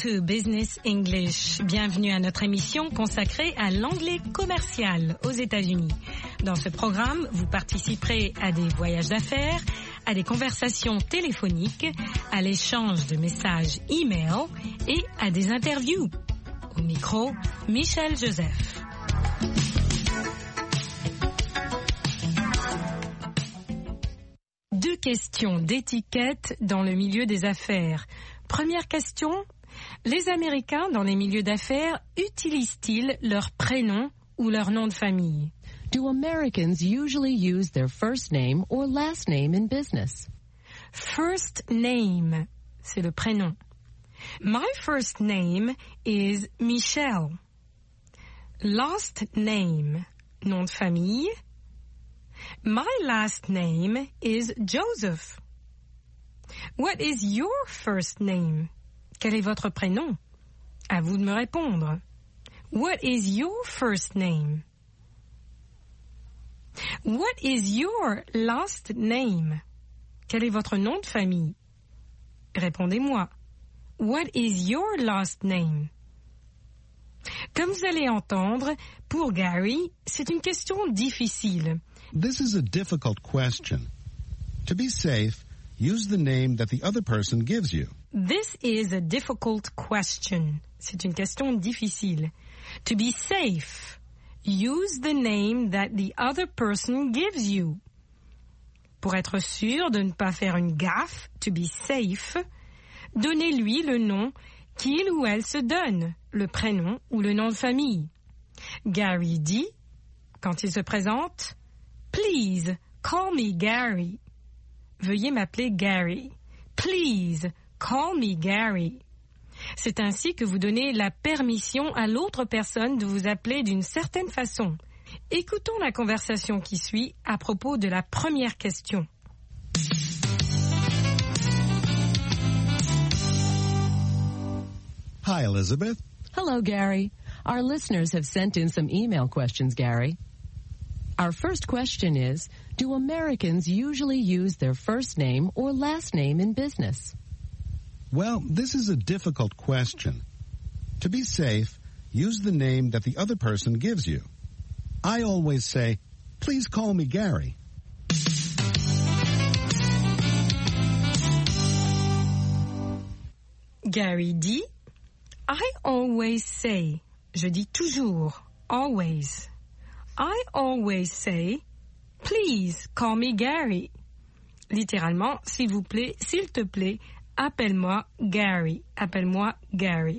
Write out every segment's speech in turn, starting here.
to Business English. Bienvenue à notre émission consacrée à l'anglais commercial aux États-Unis. Dans ce programme, vous participerez à des voyages d'affaires, à des conversations téléphoniques, à l'échange de messages e-mail et à des interviews. Au micro, Michel Joseph. Deux questions d'étiquette dans le milieu des affaires. Première question, les Américains dans les milieux d'affaires utilisent-ils leur prénom ou leur nom de famille? Do Americans usually use their first name or last name in business? First name, c'est le prénom. My first name is Michelle. Last name, nom de famille. My last name is Joseph. What is your first name? Quel est votre prénom? À vous de me répondre. What is your first name? What is your last name? Quel est votre nom de famille? Répondez-moi. What is your last name? Comme vous allez entendre, pour Gary, c'est une question difficile. This is a difficult question. To be safe, use the name that the other person gives you. This is a difficult question. C'est une question difficile. To be safe, use the name that the other person gives you. Pour être sûr de ne pas faire une gaffe, to be safe, donnez-lui le nom qu'il ou elle se donne, le prénom ou le nom de famille. Gary dit, quand il se présente, Please, call me Gary. Veuillez m'appeler Gary. Please, call me Gary. C'est ainsi que vous donnez la permission à l'autre personne de vous appeler d'une certaine façon. Écoutons la conversation qui suit à propos de la première question. Hi, Elizabeth. Hello, Gary. Our listeners have sent in some email questions, Gary. Our first question is, do Americans usually use their first name or last name in business? Well, this is a difficult question. To be safe, use the name that the other person gives you. I always say, please call me Gary. Gary dit, I always say, je dis toujours, always. I always say, please call me Gary. Littéralement, s'il vous plaît, s'il te plaît, appelle-moi Gary. Appelle-moi Gary.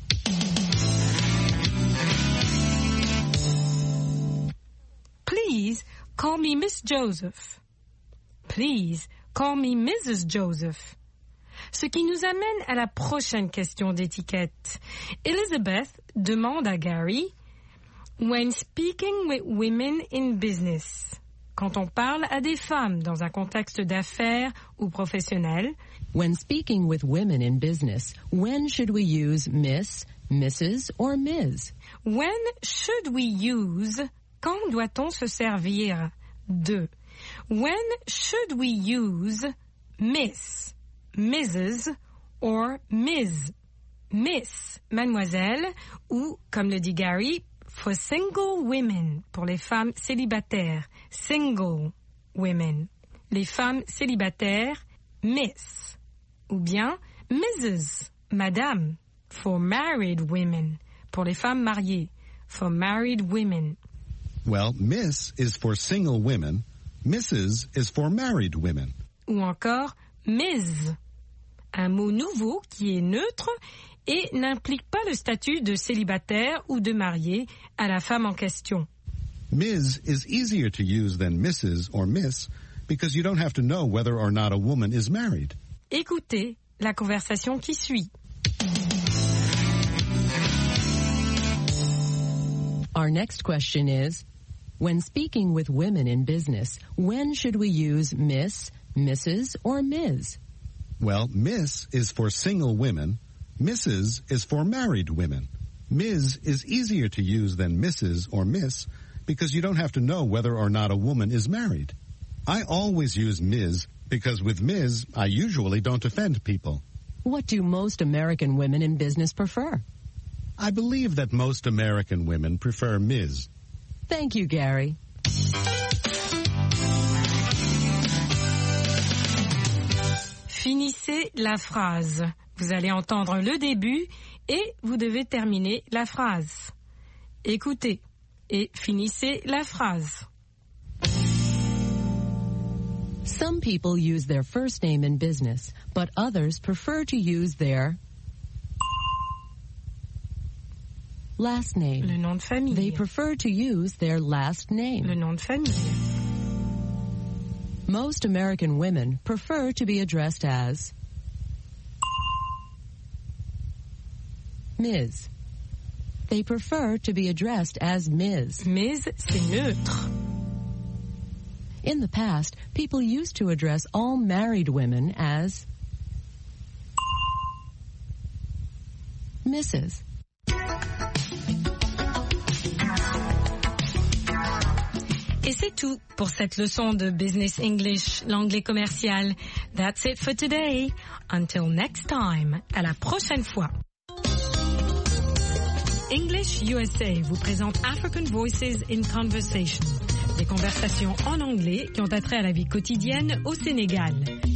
Please call me Miss Joseph. Please call me Mrs. Joseph. Ce qui nous amène à la prochaine question d'étiquette. Elizabeth demande à Gary, when speaking with women in business, quand on parle à des femmes dans un contexte d'affaires ou professionnel, when speaking with women in business, when should we use Miss, Mrs. or Ms? When should we use, quand doit-on se servir de? When should we use Miss, Mrs. or Ms? Miss, mademoiselle, ou, comme le dit Gary, for single women, pour les femmes célibataires, single women. Les femmes célibataires, Miss. Ou bien Mrs., madame, for married women, pour les femmes mariées, for married women. Well, Miss is for single women, Mrs. is for married women. Ou encore Ms., un mot nouveau qui est neutre et n'implique pas le statut de célibataire ou de marié à la femme en question. Ms. is easier to use than Mrs. or Miss because you don't have to know whether or not a woman is married. Écoutez la conversation qui suit. Our next question is, when speaking with women in business, when should we use Miss, Mrs. or Ms? Well, Miss is for single women, Mrs. is for married women. Ms. is easier to use than Mrs. or Miss because you don't have to know whether or not a woman is married. I always use Ms. because with Ms. I usually don't offend people. What do most American women in business prefer? I believe that most American women prefer Ms. Thank you, Gary. Finissez la phrase. Vous allez entendre le début et vous devez terminer la phrase. Écoutez et finissez la phrase. Some people use their first name in business, but others prefer to use their last name. Le nom de famille. They prefer to use their last name. Le nom de famille. Most American women prefer to be addressed as Ms. They prefer to be addressed as Ms. Ms, c'est neutre. In the past, people used to address all married women as Mrs. Et c'est tout pour cette leçon de Business English, l'anglais commercial. That's it for today. Until next time. À la prochaine fois. English USA vous présente African Voices in Conversation. Des conversations en anglais qui ont attrait à la vie quotidienne au Sénégal.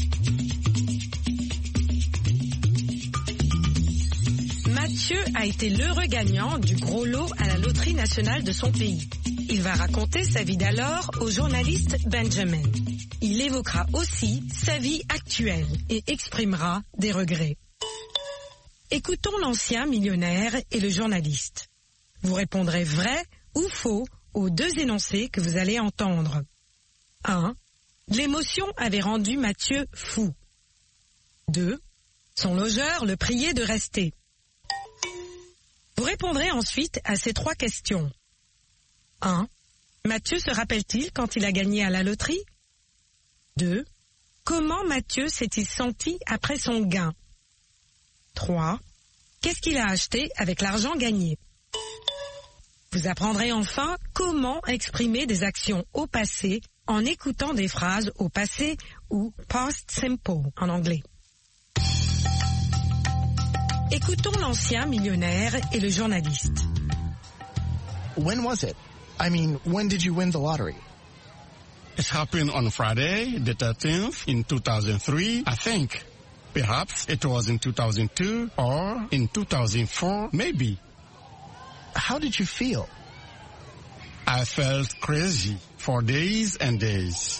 Mathieu a été l'heureux gagnant du gros lot à la loterie nationale de son pays. Il va raconter sa vie d'alors au journaliste Benjamin. Il évoquera aussi sa vie actuelle et exprimera des regrets. Écoutons l'ancien millionnaire et le journaliste. Vous répondrez vrai ou faux aux deux énoncés que vous allez entendre. 1. L'émotion avait rendu Mathieu fou. 2. Son logeur le priait de rester. Vous répondrez ensuite à ces trois questions. 1. Mathieu se rappelle-t-il quand il a gagné à la loterie? 2. Comment Mathieu s'est-il senti après son gain? 3. Qu'est-ce qu'il a acheté avec l'argent gagné? Vous apprendrez enfin comment exprimer des actions au passé en écoutant des phrases au passé ou past simple en anglais. Écoutons l'ancien millionnaire et le journaliste. When was it? I mean, when did you win the lottery? It happened on Friday, the 13th, in 2003, I think. Perhaps it was in 2002 or in 2004, maybe. How did you feel? I felt crazy for days and days.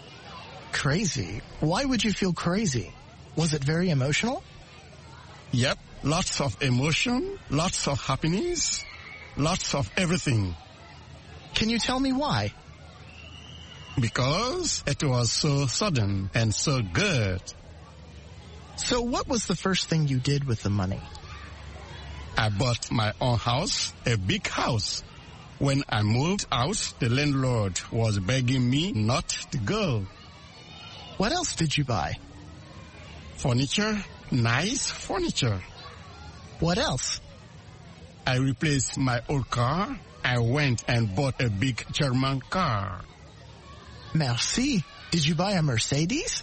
Crazy? Why would you feel crazy? Was it very emotional? Yep, lots of emotion, lots of happiness, lots of everything. Can you tell me why? Because it was so sudden and so good. So what was the first thing you did with the money? I bought my own house, a big house. When I moved out, the landlord was begging me not to go. What else did you buy? Furniture, nice furniture. What else? I replaced my old car. I went and bought a big German car. Merci. Did you buy a Mercedes?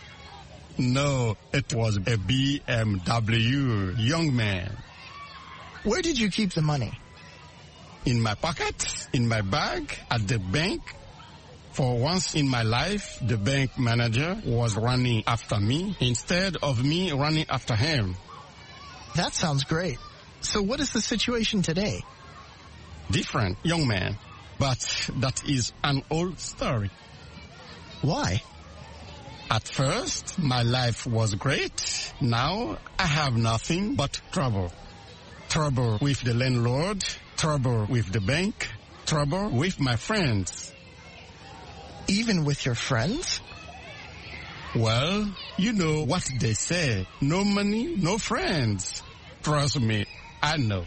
No, it was a BMW, young man. Where did you keep the money? In my pocket, in my bag, at the bank. For once in my life, the bank manager was running after me instead of me running after him. That sounds great. So what is the situation today? Different, young man. But that is an old story. Why? At first, my life was great. Now, I have nothing but trouble. Trouble with the landlord, trouble with the bank, trouble with my friends. Even with your friends? Well, you know what they say. No money, no friends. Trust me, I know.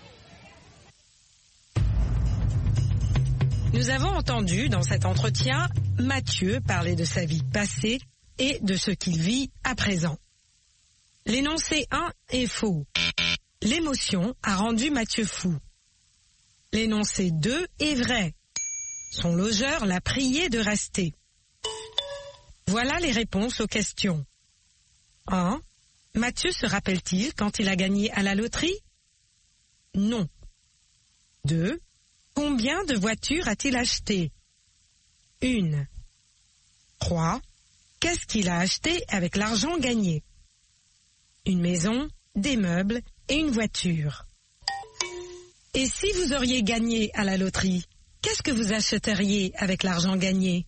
Nous avons entendu dans cet entretien Mathieu parler de sa vie passée et de ce qu'il vit à présent. L'énoncé 1 est faux. L'émotion a rendu Mathieu fou. L'énoncé 2 est vrai. Son logeur l'a prié de rester. Voilà les réponses aux questions. 1. Mathieu se rappelle-t-il quand il a gagné à la loterie? Non. 2. Combien de voitures a-t-il acheté? 1. 3. Qu'est-ce qu'il a acheté avec l'argent gagné? Une maison, des meubles et une voiture. Et si vous auriez gagné à la loterie, qu'est-ce que vous achèteriez avec l'argent gagné?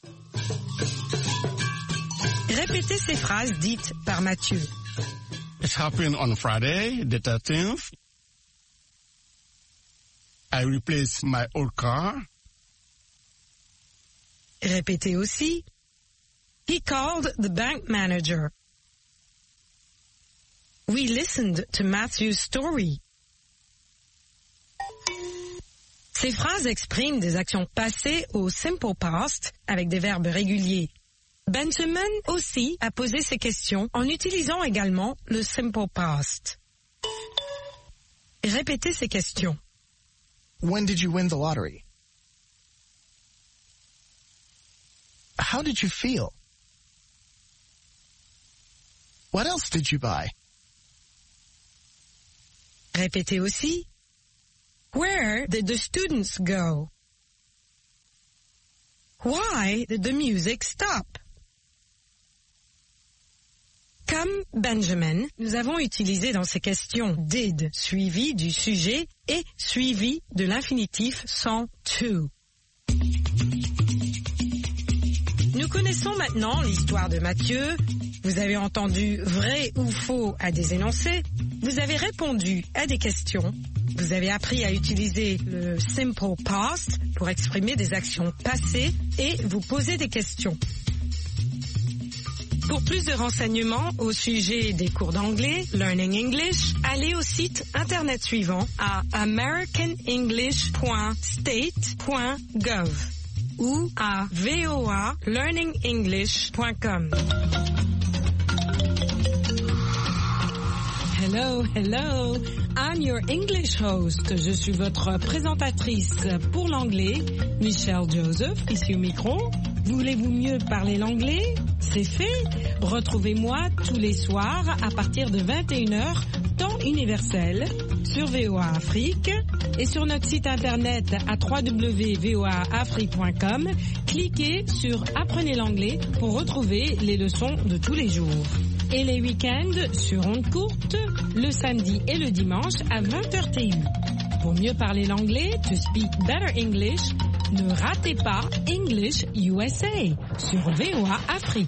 Répétez ces phrases dites par Mathieu. It happened on Friday, the 13th. I replaced my old car. Répétez aussi. He called the bank manager. We listened to Matthew's story. Ces phrases expriment des actions passées au simple past avec des verbes réguliers. Benjamin aussi a posé ces questions en utilisant également le simple past. Répétez ces questions. When did you win the lottery? How did you feel? What else did you buy? Répétez aussi. Where did the students go? Why did the music stop? Comme Benjamin, nous avons utilisé dans ces questions did suivi du sujet et suivi de l'infinitif sans to. Nous connaissons maintenant l'histoire de Mathieu. Vous avez entendu vrai ou faux à des énoncés. Vous avez répondu à des questions. Vous avez appris à utiliser le simple past pour exprimer des actions passées et vous poser des questions. Pour plus de renseignements au sujet des cours d'anglais, Learning English, allez au site internet suivant à americanenglish.state.gov ou à voalearningenglish.com. Hello, hello. I'm your English host. Je suis votre présentatrice pour l'anglais, Michelle Joseph, ici au micro. Voulez-vous mieux parler l'anglais? C'est fait. Retrouvez-moi tous les soirs à partir de 21h, temps universel, sur VOA Afrique et sur notre site internet à www.voaafrique.com. Cliquez sur Apprenez l'anglais pour retrouver les leçons de tous les jours. Et les week-ends sur ondes courtes, le samedi et le dimanche à 20h TU. Pour mieux parler l'anglais, to speak better English, ne ratez pas English USA sur VOA Afrique.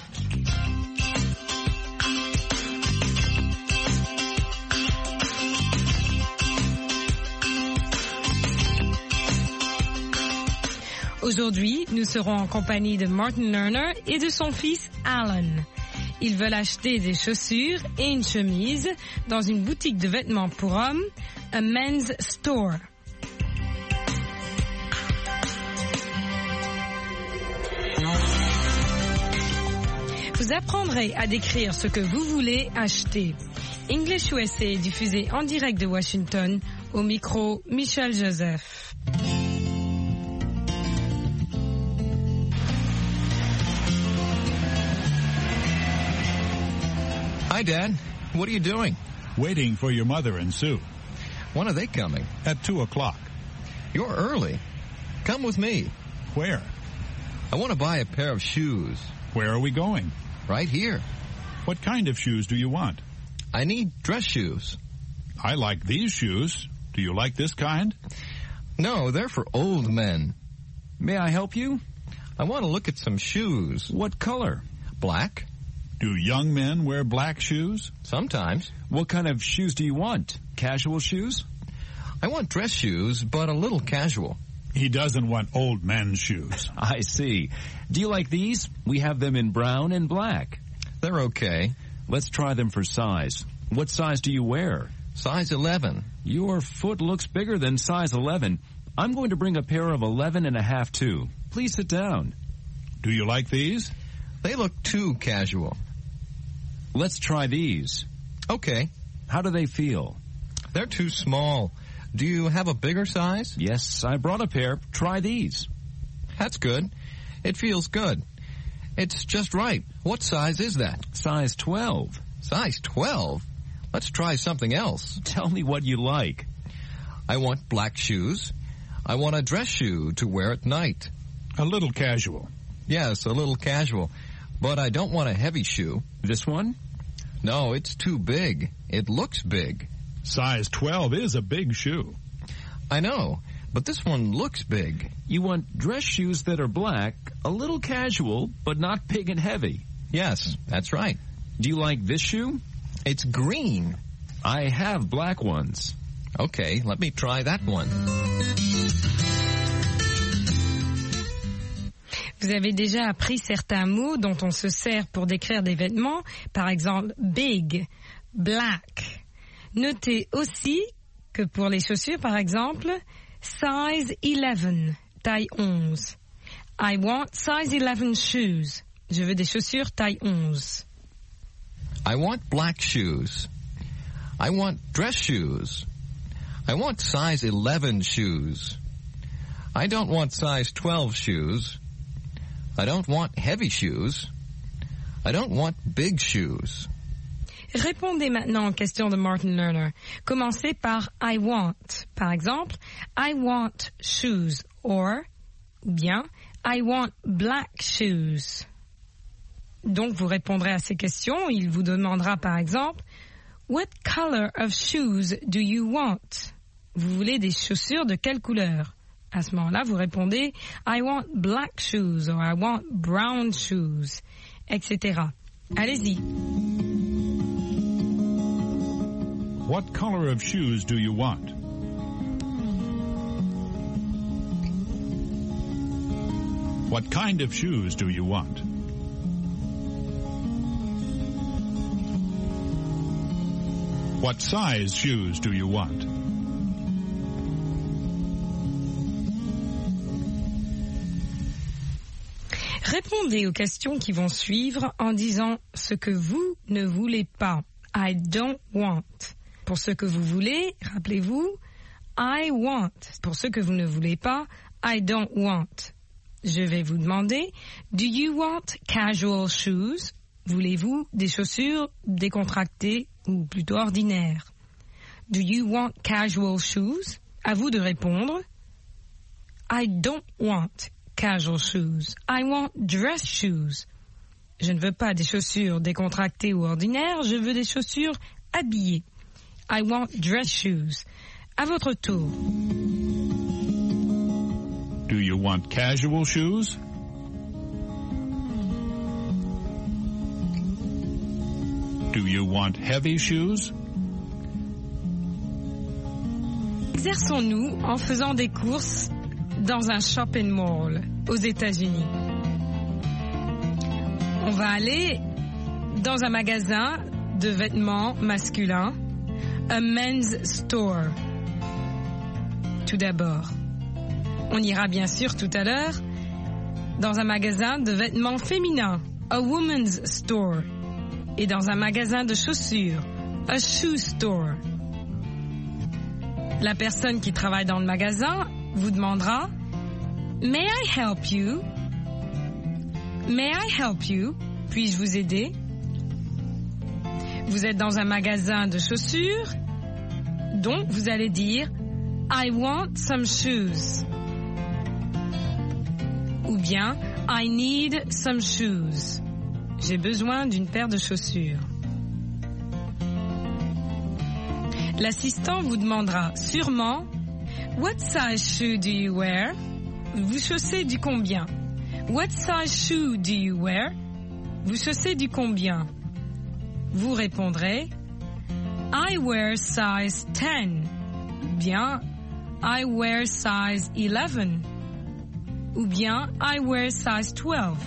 Aujourd'hui, nous serons en compagnie de Martin Lerner et de son fils Alan. Ils veulent acheter des chaussures et une chemise dans une boutique de vêtements pour hommes, a men's store. Vous apprendrez à décrire ce que vous voulez acheter. English USA est diffusé en direct de Washington, au micro Michel Joseph. Hi, Dad. What are you doing? Waiting for your mother and Sue. When are they coming? At 2:00. You're early. Come with me. Where? I want to buy a pair of shoes. Where are we going? Right here. What kind of shoes do you want? I need dress shoes. I like these shoes. Do you like this kind? No, they're for old men. May I help you? I want to look at some shoes. What color? Black. Do young men wear black shoes? Sometimes. What kind of shoes do you want? Casual shoes? I want dress shoes, but a little casual. He doesn't want old men's shoes. I see. Do you like these? We have them in brown and black. They're okay. Let's try them for size. What size do you wear? Size 11. Your foot looks bigger than size 11. I'm going to bring a pair of 11.5 too. Please sit down. Do you like these? They look too casual. Let's try these. Okay. How do they feel? They're too small. Do you have a bigger size? Yes, I brought a pair. Try these. That's good. It feels good. It's just right. What size is that? Size 12. Size 12? Let's try something else. Tell me what you like. I want black shoes. I want a dress shoe to wear at night. A little casual. Yes, a little casual. But I don't want a heavy shoe. This one? No, it's too big. It looks big. Size 12 is a big shoe. I know, but this one looks big. You want dress shoes that are black, a little casual, but not big and heavy. Yes, that's right. Do you like this shoe? It's green. I have black ones. Okay, let me try that one. Vous avez déjà appris certains mots dont on se sert pour décrire des vêtements, par exemple big, black. Notez aussi que pour les chaussures, par exemple, size 11, taille 11. I want size 11 shoes. Je veux des chaussures taille 11. I want black shoes. I want dress shoes. I want size 11 shoes. I don't want size 12 shoes. I don't want heavy shoes. I don't want big shoes. Répondez maintenant aux questions de Martin Lerner. Commencez par I want. Par exemple, I want shoes. Ou bien, I want black shoes. Donc, vous répondrez à ces questions. Il vous demandera par exemple, what color of shoes do you want? Vous voulez des chaussures de quelle couleur? À ce moment-là, vous répondez, I want black shoes or I want brown shoes, etc. Allez-y. What color of shoes do you want? What kind of shoes do you want? What size shoes do you want? Répondez aux questions qui vont suivre en disant ce que vous ne voulez pas. I don't want. Pour ce que vous voulez, rappelez-vous, I want. Pour ce que vous ne voulez pas, I don't want. Je vais vous demander, do you want casual shoes? Voulez-vous des chaussures décontractées ou plutôt ordinaires? Do you want casual shoes? À vous de répondre, I don't want casual shoes. I want dress shoes. Je ne veux pas des chaussures décontractées ou ordinaires, je veux des chaussures habillées. I want dress shoes. À votre tour. Do you want casual shoes? Do you want heavy shoes? Exerçons-nous en faisant des courses dans un shopping mall aux États-Unis. On va aller dans un magasin de vêtements masculins, a men's store. Tout d'abord. On ira bien sûr tout à l'heure dans un magasin de vêtements féminins, a woman's store. Et dans un magasin de chaussures, a shoe store. La personne qui travaille dans le magasin vous demandera « May I help you? May I help you? Puis-je vous aider? » Vous êtes dans un magasin de chaussures, donc vous allez dire « I want some shoes » ou bien « I need some shoes ». J'ai besoin d'une paire de chaussures. L'assistant vous demandera sûrement « What size shoe do you wear? » Vous chaussez du combien? What size shoe do you wear? Vous chaussez du combien? Vous répondrez I wear size 10. Ou bien I wear size 11. Ou bien I wear size 12.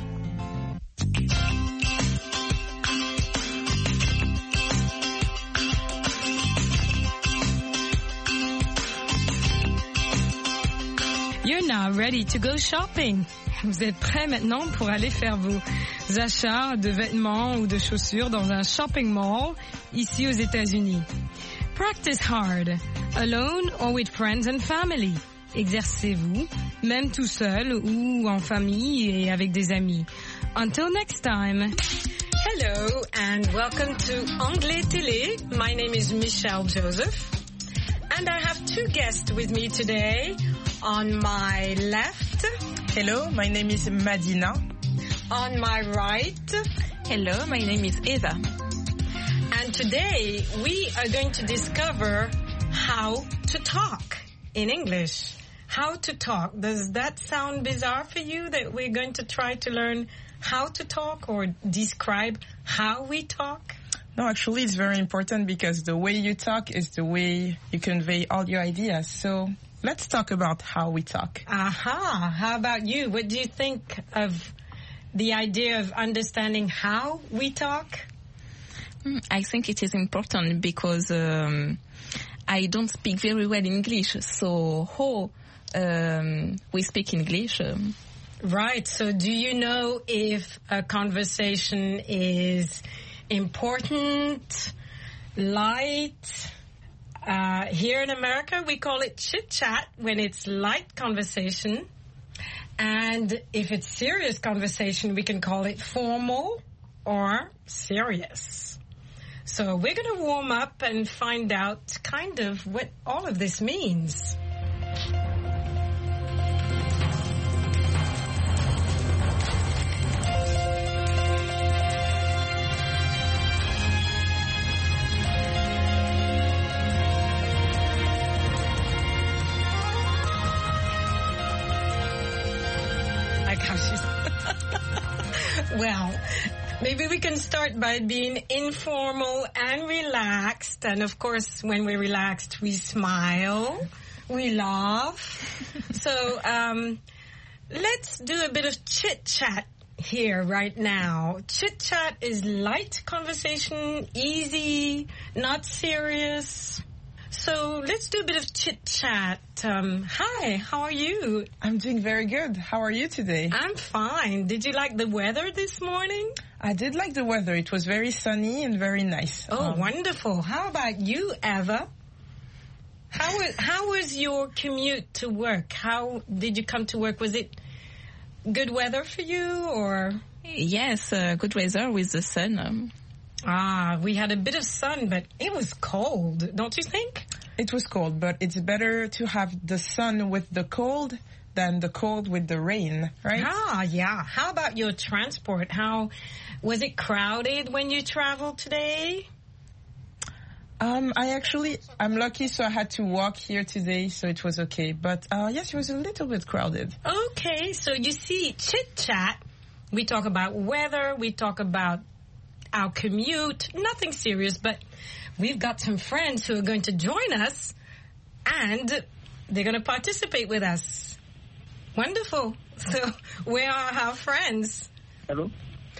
You're now ready to go shopping. Vous êtes prêts maintenant pour aller faire vos achats de vêtements ou de chaussures dans un shopping mall ici aux États-Unis. Practice hard, alone or with friends and family. Exercez-vous, même tout seul ou en famille et avec des amis. Until next time. Hello and welcome to Anglais Télé. My name is Michelle Joseph and I have two guests with me today. On my left, hello, my name is Madina. On my right, hello, my name is Eva. And today we are going to discover how to talk in English. How to talk. Does that sound bizarre for you that we're going to try to learn how to talk or describe how we talk? No, actually it's very important because the way you talk is the way you convey all your ideas. So let's talk about how we talk. Aha. How about you? What do you think of the idea of understanding how we talk? I think it is important because I don't speak very well English. So how we speak English? Right. So do you know if a conversation is important, light? Here in America, we call it chit-chat when it's light conversation. And if it's serious conversation, we can call it formal or serious. So we're going to warm up and find out kind of what all of this means. Well, maybe we can start by being informal and relaxed. And of course, when we're relaxed, we smile, we laugh. So let's do a bit of chit-chat here right now. Chit-chat is light conversation, easy, not serious. So let's do a bit of chit-chat. Hi, how are you? I'm doing very good. How are you today? I'm fine. Did you like the weather this morning? I did like the weather. It was very sunny and very nice. Oh, wonderful. How about you, Eva? How was your commute to work? How did you come to work? Was it good weather for you or? Yes, good weather with the sun. We had a bit of sun, but it was cold, don't you think? It was cold, but it's better to have the sun with the cold than the cold with the rain, right? Yeah. How about your transport? How was it crowded when you traveled today? I'm lucky, so I had to walk here today, so it was okay. But yes, it was a little bit crowded. Okay, so you see, chit-chat, we talk about weather, we talk about our commute, nothing serious, but we've got some friends who are going to join us and they're going to participate with us. Wonderful. So where are our friends? Hello.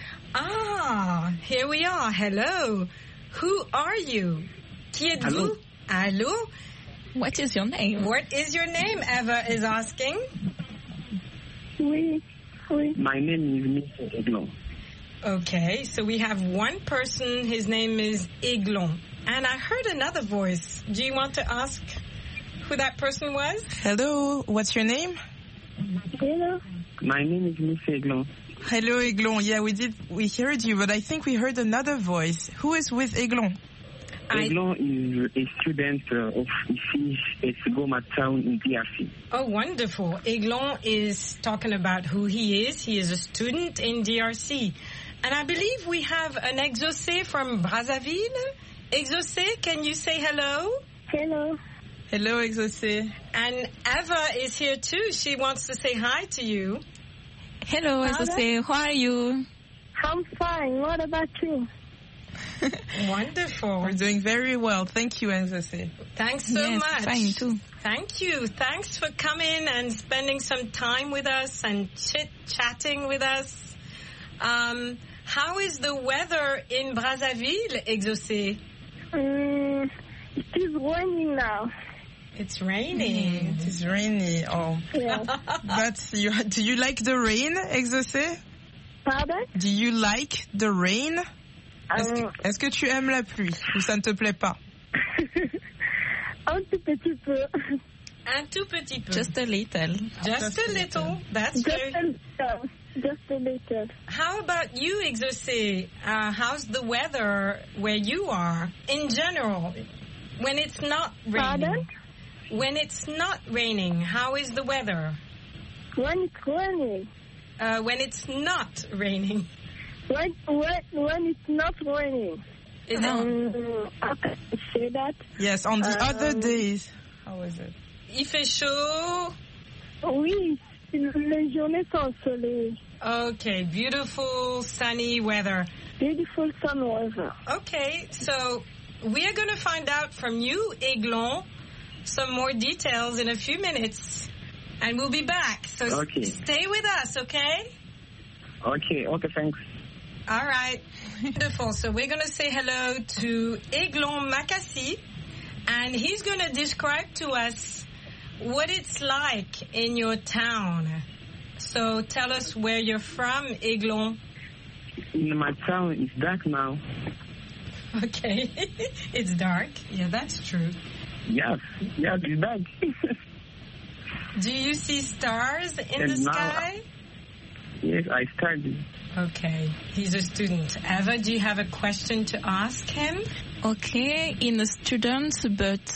Here we are. Hello. Who are you? Qui êtes-vous? Hello. What is your name? What is your name? Eva is asking. Oui. My name is Mr. Eglon. Okay, so we have one person, his name is Eglon. And I heard another voice. Do you want to ask who that person was? Hello, what's your name? Hello. My name is Mr. Eglon. Hello, Eglon. Yeah, we heard you, but I think we heard another voice. Who is with Eglon? Eglon is a student of ICIS at Goma town in DRC. Oh, wonderful. Eglon is talking about who he is. He is a student in DRC. And I believe we have an Exaucé from Brazzaville. Exaucé, can you say hello? Hello. Hello, Exaucé. And Eva is here too. She wants to say hi to you. Hello, Exaucé. How are you? I'm fine. What about you? Wonderful. We're doing very well. Thank you, Exaucé. Thanks so much. Fine too. Thank you. Thanks for coming and spending some time with us and chit-chatting with us. How is the weather in Brazzaville, Exaucé? It is raining now. It's raining. It is rainy. Oh. Yeah. Do you like the rain, Exaucé? Pardon? Do you like the rain? Est-ce que tu aimes la pluie ou ça ne te plaît pas? Un tout petit peu. Un tout petit peu. Just a little. Just a little. That's Just good. Just better. How about you, Exaucé? How's the weather where you are in general? When it's not raining. Pardon? When it's not raining, how is the weather? When it's raining. When it's not raining. When it's not raining. Is it? How can I say that? Yes, on the other days. How is it? Il fait chaud. Oui, les journées sont ensoleillées. Okay, beautiful sunny weather. Beautiful sun weather. Okay, so we are going to find out from you, Aiglon, some more details in a few minutes. And we'll be back. So stay with us, okay? Okay, thanks. All right. Wonderful. So we're going to say hello to Aiglon Makassi, and he's going to describe to us what it's like in your town. So tell us where you're from, Aiglon. In my town, it's dark now. Okay. It's dark. Yeah, that's true. Yes, it's dark. Do you see stars in the sky? Yes, I study. Okay, he's a student. Eva, do you have a question to ask him? Okay, in a student, but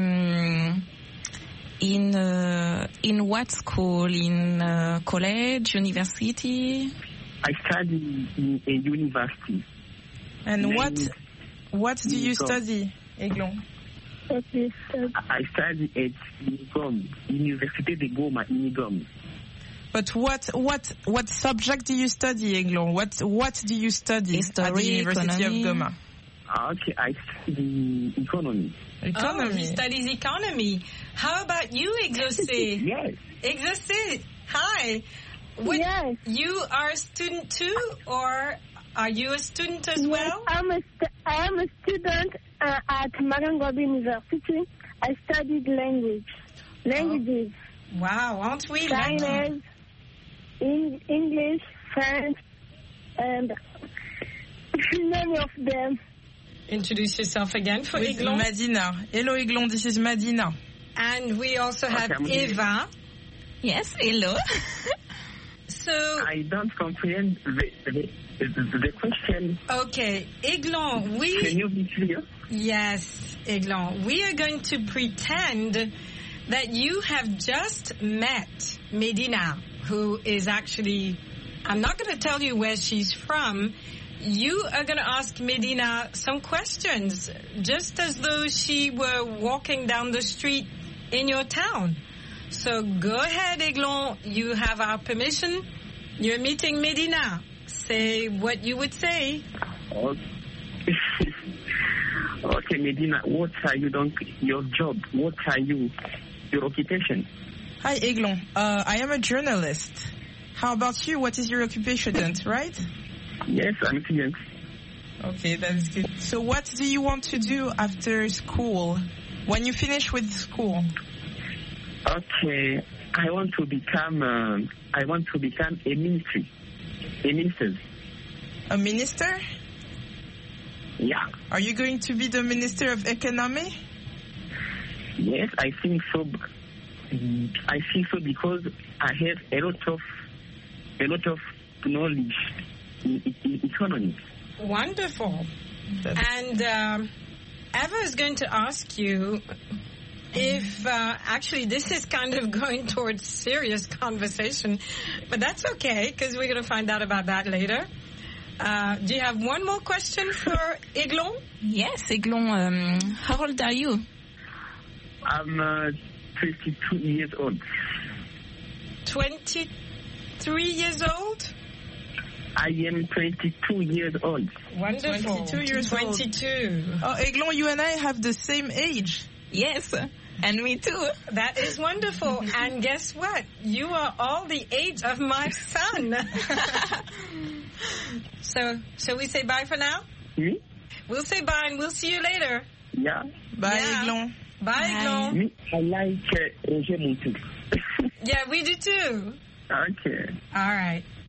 in what school? In college, university? I study in a university. And what do you study, Aiglon? I study at Unigom, Université de Goma, Unigom. But what subject do you study, Aiglon? What do you study at the University of Goma? Okay, I study economy. Oh, he studies economy. How about you, Exaucé? Yes. Exaucé, hi. Yes. You are a student too, or are you a student as well? I am a student at Marangobi University. I studied languages. Wow, aren't we Chinese, English, French, and many of them. Introduce yourself again for With Aiglon. Madina. Hello, Aiglon. This is Madina. And we also have Eva. Yes, hello. So I don't comprehend the question. Okay, Aiglon, Can you be clear? Yes, Aiglon. We are going to pretend that you have just met Medina, who is actually, I'm not going to tell you where she's from. You are going to ask Medina some questions, just as though she were walking down the street in your town. So go ahead, Aiglon. You have our permission. You're meeting Medina. Say what you would say. Okay, Medina, what are you doing? Your job? What are you? Your occupation? Hi, Aiglon. I am a journalist. How about you? What is your occupation, right? Yes, I'm a student. Okay, that's good. So what do you want to do after school? When you finish with school? Okay, I want to become a minister. A minister? Yeah. Are you going to be the Minister of Economy? Yes, I think so. I think so because I have a lot of knowledge in economy. Wonderful. And Eva is going to ask you if, actually this is kind of going towards serious conversation, but that's okay because we're going to find out about that later. Do you have one more question for Aiglon? Yes, Aiglon. How old are you? I'm 22 years old. 23 years old? I am 22 years old. Wonderful. 22 years 22. Oh, Aiglon, you and I have the same age. Yes, and me too. That is wonderful. And guess what? You are all the age of my son. So we say bye for now? Oui? We'll say bye and we'll see you later. Yeah. Bye, Aiglon. Bye, Aiglon. Oui, I like Roger Montou. Yeah, we do too. Okay. All right.